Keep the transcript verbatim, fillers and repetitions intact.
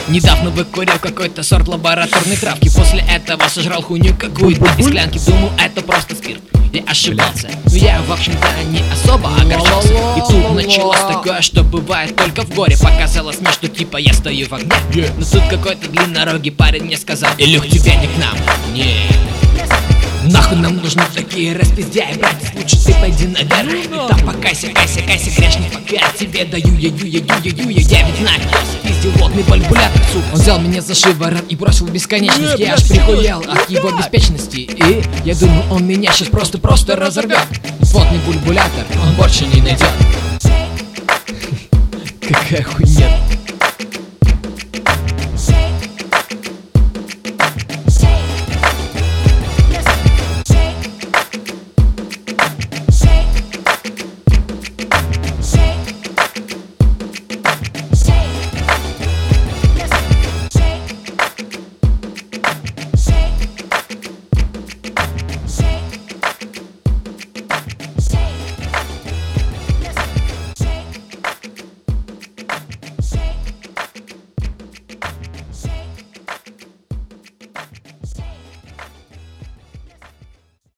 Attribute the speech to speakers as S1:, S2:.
S1: Недавно выкурил какой-то сорт лабораторной травки. После этого сожрал хуйню какую-то из склянки. Думал, это просто спирт, я ошибался. Но я, в общем-то, не особо огорчался. И тут началось такое, что бывает только в горе. Показалось мне, что типа я стою в огне. Но тут какой-то длиннорогий парень мне сказал: Илюх, тебе не к нам. Не, нахуй нам нужны такие распиздяи, братец, лучше ты пойди наверх. И там покайся, кайся, кайся, грешник, пока я тебе даю, я ю, я ю, я ю, я я ведь нахер пиздилотный бальбулятор, сука. Он взял меня за шиворот и бросил в бесконечность. Я аж прихуял от его беспечности. И я думал, он меня сейчас просто-просто разорвет. Потный бульбулятор он больше не найдет. Какая хуйня.